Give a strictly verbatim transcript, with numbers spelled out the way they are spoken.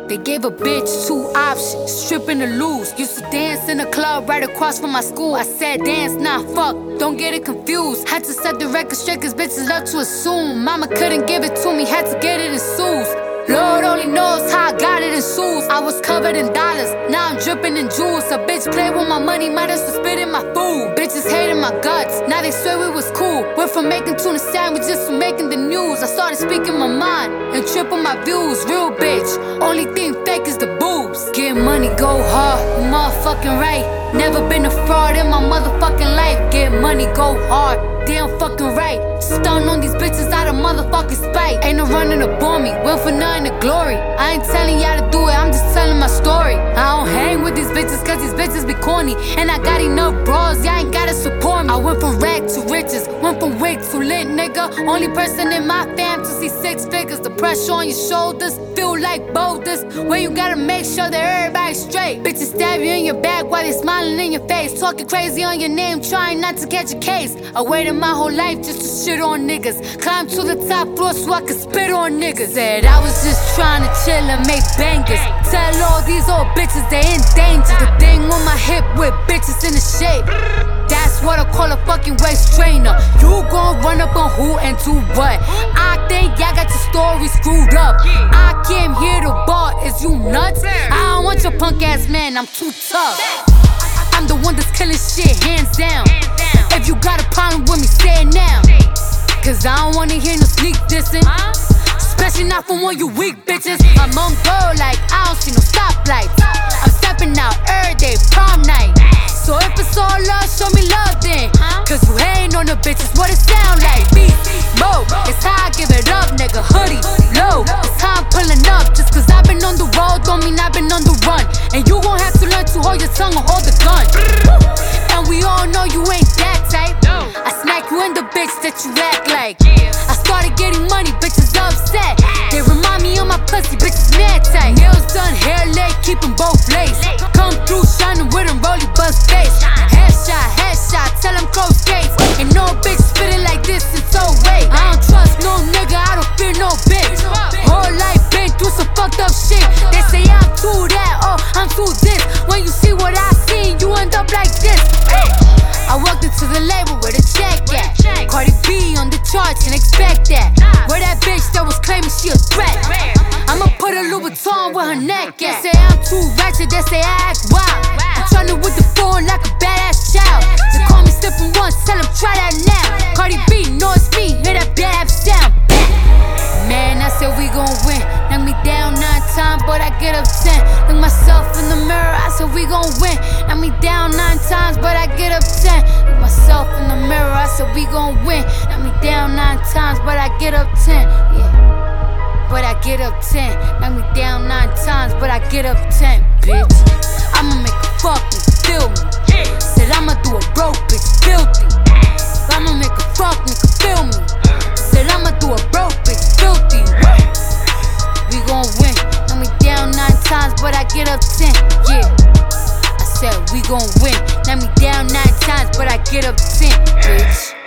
They gave a bitch two options, stripping or lose. Used to dance in a club right across from my school. I said dance, nah, fuck, don't get it confused. Had to set the record straight cause bitches love to assume. Mama couldn't give it to me, had to get it in shoes. Lord only knows how I got it in shoes. I was covered in dollars, now I'm dripping in jewels. A bitch play with my money, might as well spit in my food. Bitches hated my guts, now they swear it was cool. Went from making tuna sandwiches to making the news. I started speaking my mind and triple my views. Real bitch, only thing fake is the boobs. Get money, go hard, you motherfucking right. Never been a fraud in my motherfucking life. Get money, go hard, damn fucking right. Stun on these bitches out of motherfucking spite. Ain't no running up on me, went for nothing to glory. I ain't telling y'all to do it, I'm just telling my story. I don't hang with these bitches cause these bitches be corny. And I got enough bras, y'all ain't gotta support me. I went from rag to riches, went from wig to lit, nigga. Only person in my fam to see six figures. The pressure on your shoulders feel like boulders, when you gotta make sure that everybody's straight. Bitches stab you in your back while they smiling in your face, talking crazy on your name, trying not to catch a case. I waited my whole life just to shit on niggas. Climbed to the top floor so I could spit on niggas. Said I was just trying to chill and make bangers. Tell all these old bitches they in danger. The thing on my hip with bitches in the shape, that's what I call a fucking waist trainer. You gon' run up on who and do what? I think y'all got your story screwed up. I came here to bar, is you nuts? I don't want your punk ass man, I'm too tough. I'm the one that's killing shit, hands down. If you got a problem with me, say it now. Cause I don't wanna hear no sneak dissing, especially not from one you weak bitches. I'm on go like I don't see no stoplights. I'm stepping out every day, prom night. So if it's all love, show me love then. Cause you hating on the bitches, what it sound like? Beat, mo, it's how I give it up, nigga. Hoodie, low, it's how I'm pulling up. Just cause I've been on the road, don't mean I've been on the run. And you gon' have to learn to hold your tongue or hold the gun. And we all know you ain't that type. I smack you in the bitch that you act like. I started getting money, bitches upset. They remind me of my pussy, bitches mad tight. Nails done, hair laid, keep them both laced. Come through shining with them rolly bust face. Headshot, headshot, tell them close gates. Ain't no bitch spitting like this, it's so wait. I don't trust no nigga, I don't fear no bitch. Whole life been through some fucked up shit. They say I'm too that, oh, I'm too this. When you see what I seen, you end up like this. I walked into the label where the check at. Cardi B on the charts and expect that. Where that bitch that was claiming she a threat, I'ma put a Louboutin with her neck at. They say I'm too ratchet, they say I act wild. I'm tryna with the phone like a badass child. They call me slipping once, tell them try that now. Cardi B, know it's me, hear that bad sound. Man, I said we gon' win. Knock me down nine times, but I get up ten. Look myself in the mirror, I said we gon' win. Knock me down nine times, but I get up ten. Look myself in the mirror, I said we gon' win. Knock me down nine times, but I get up ten. Yeah, but I get up ten. Knock me down nine times, but I get up ten, bitch. I'ma make a fuck me, feel me. Said I'ma do a broke bitch filthy. I'ma make a fuck me, feel me. Said I'ma do a broke bitch filthy. We gon' win. Knock me down nine times, but I get up ten. Yeah, I said we gon' win. Knock me down nine times, but I get up ten, bitch.